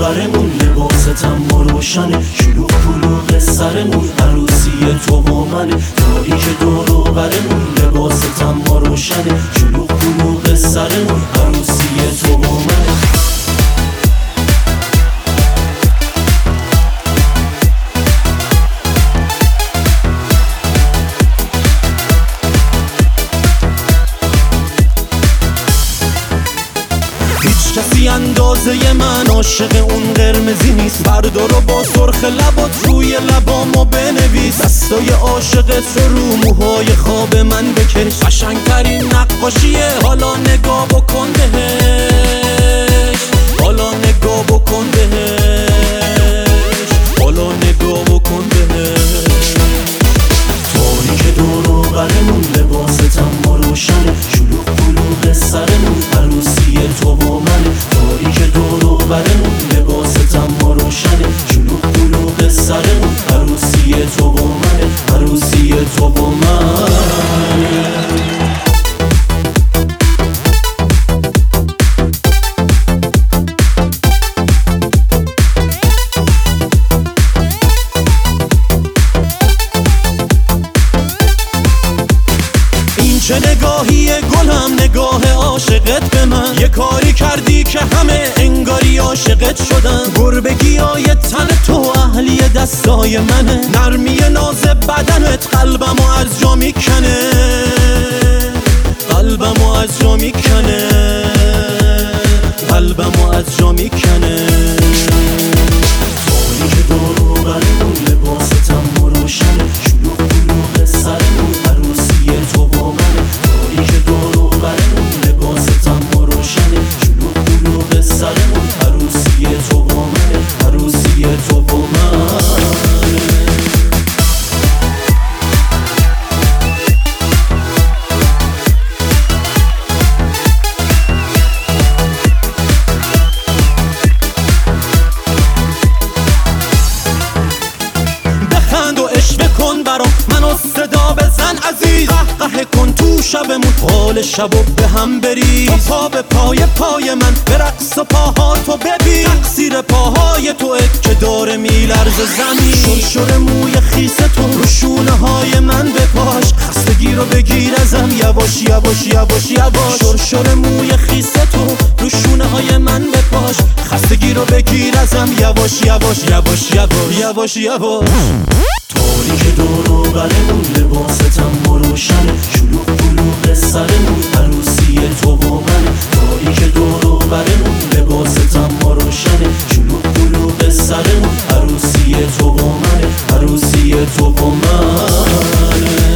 برمون، لباست اما روشنه، شلوغ کلوغ سرمون، عروسی تو و منه. تاریک دور و برمون، لباست اما روشنه، شلوغ کلوغ سرمون، عروسی تو و منه. کسی اندازه من عاشق اون قرمزی نیست، بردار و با سرخ لبات روی لبامو بنویس، دستای عاشقت رو موهای خواب من بکش، قشنگترین نقاشیه، حالا نگاه بکن بهش، حالا نگاه بکن بهش، حالا نگاه بکن بهش. تاریک دور و برمون، لباست اما روشنه، شلوغ کلوغ سرمون، عروسی تو و منه. تاریک دور و برمون، لباست اما روشنه، شلوغ کلوغ سرمون، عروسی تو و منه، عروسی تو و منه. چه نگاهی گلم، نگاه عاشقت به من، یه کاری کردی که همه انگاری عاشقت شدن. گربگیای تن تو اهلی دستای منه، نرمی ناز بدنت قلبمو از جا میکنه، قلبمو از جا میکنه، قلبمو از جا میکنه. تاریک دور و برمون، لباست اما روشنه، شلوغ کلوغ سرمون، عروسی تو و منه. تاریک دور و برمون، لباست اما روشنه، شلوغ کلوغ سرمون، عروسی تو و منه، عروسی تو و منه. کن برام منو صدا بزن عزیز، قهقه کن تو شبمون، حال شبو به هم بریز، تو پا به پای من برقص و پاهاتو ببین، تقصیر پاهای توه که داره میلرزه زمین. شرشر موی خیس تو رو شونه های من بپاش، خستگی رو بگیر ازم یواش یواش یواش یواش. شرشر موی خیس تو رو شونه های من بپاش، خستگی رو بگیر ازم یواش یواش یواش یواش یواش. تاریک دور و برمون، لباست اما روشنه، شلوغ کلوغ سرمون، عروسی تو و منه. تاریک دور و برمون، لباست اما روشنه، شلوغ کلوغ سرمون، عروسی تو و منه، عروسی تو و منه.